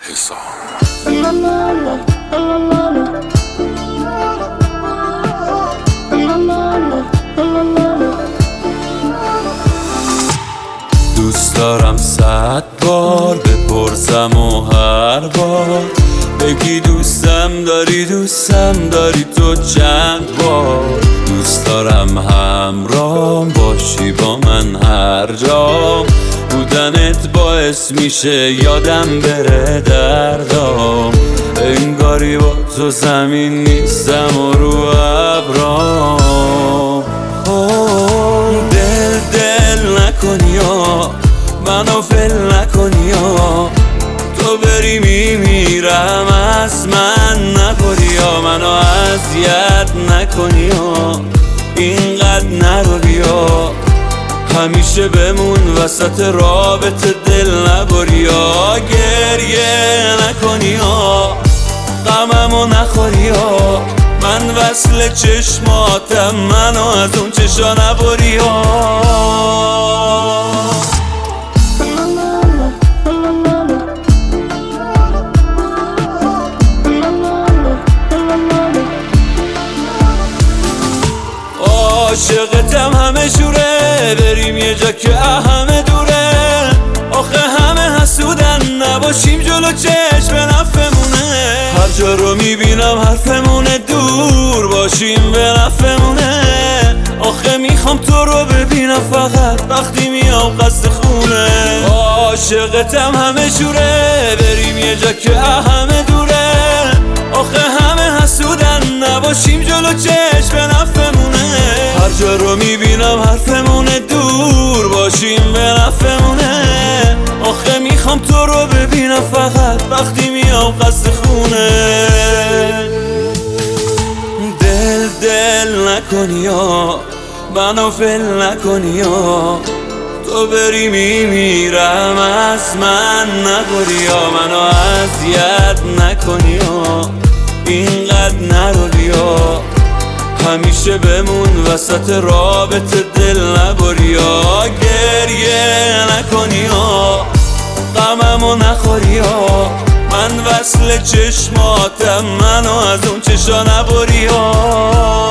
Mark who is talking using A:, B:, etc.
A: حسام. دوست دارم 100 بار بپرسم و هر بار بگی دوستم داری تو چند بار. دوست دارم همراهم باشی با من هر جا، بودنت باعث میشه یادم بره دردام. انگاری با تو زمین نیستم و رو ابرام. دل نکنی یا منو فل نکنی یا تو بری میمیرم از من نخوری یا منو اذیت نکنی یا اینقدر نرو بیا. همیشه بمون وسط رابطه دل نبری یا گریه نکنی یا غممو نخوری یا من وصل چشماتم منو از اون چشا نبری یا. عاشقتم همه جوره، بریم یه جا که همه دوره. آخه همه حسودن نباشیم جلو چشم نفمونه. هر جا رو میبینم حرفمونه، دور باشیم به نفمونه. آخه میخوام تو رو ببینم فقط وقتی میام قصد خونه. عاشقتم همه جوره، بریم یه جا که همه دوره. آخه همه حسودن نباشیم جلو چشم نفمونه. هر جا رو میبینم حرفمونه، دور باشیم به نفمونه. آخه میخوام تو رو ببینم فقط وقتی میام قصد خونه. دل نکنی یا منو فل نکنی یا تو بری میمیرم از من نخوری یا منو اذیت نکنی یا اینقدر نرو بیا. همیشه بمون وسط رابطه دل نبری یا گریه نکنی یا غممو نخوری یا من وصل چشماتم منو از اون چشا نبری یا.